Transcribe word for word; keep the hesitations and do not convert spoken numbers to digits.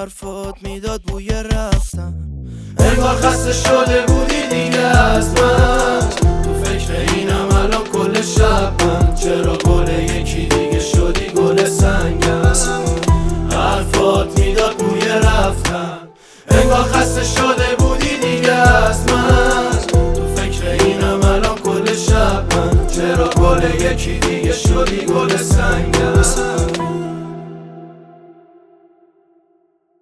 حرفات میداد بوی رفتن. انگار خسته شده بودی دیگه از من، تو فکر اینم الان کل شب من. چرا گل یکی دیگه شدی گل سنگم، حرفات میداد بوی رفتن. انگار خسته شده بودی دیگه از من، تو فکر اینم الان کل شب من. چرا گل یکی دیگه شدی گل سنگم.